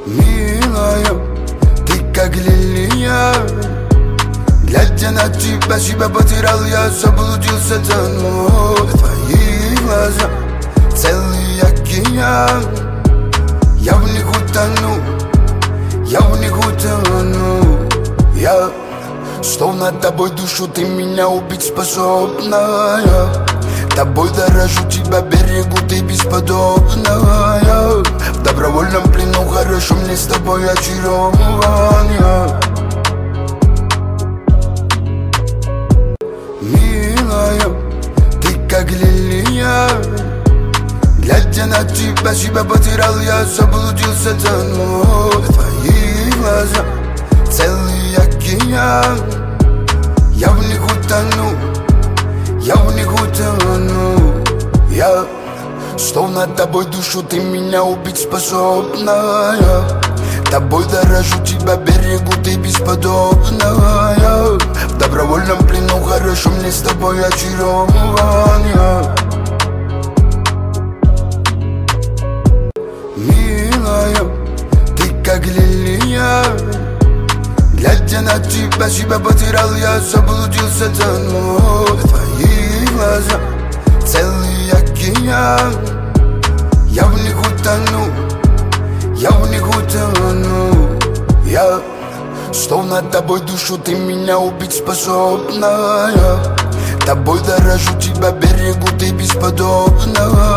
Милая, ты как лилия. Глядя на тебя, себя потерял, я заблудился, тону. Твои глаза, целый океан. Я в них утону, я в них утону. Я словно тобой душу, ты меня убить способная. Тобой дорожу, тебя берегу, ты бесподобная. В добровольном плену хорошо мне с тобой очарование. Милая, ты как лилия. Глядя на тебя, себя потерял, я заблудился, тону. Твои глаза, целый океан. Я в них утону, я в них утону. Я словно тобой душу, ты меня убить способная. Тобой дорожу, тебя берегу, ты бесподобная. В добровольном плену хорошо мне с тобой очарование. Милая, ты как лилия. Глядя на тебя, себя потерял, я заблудился, тону. Твои глаза, целый океан. Я в них утону, я в них утону. Я словно тобой душу, ты меня убить способная. Тобой дорожу, тебя берегу, ты бесподобная.